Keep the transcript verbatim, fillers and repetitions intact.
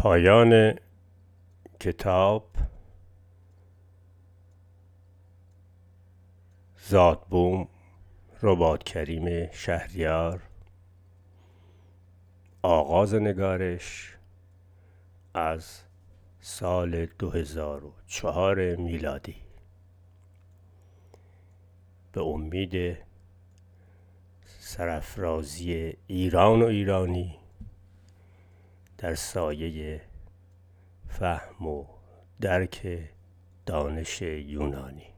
پایان کتاب زادبوم رباط کریم شهریار. آغاز نگارش از سال دو هزار و چهار میلادی. به امید سرافرازی ایران و ایرانی در سایه فهم و درک دانش یونانی.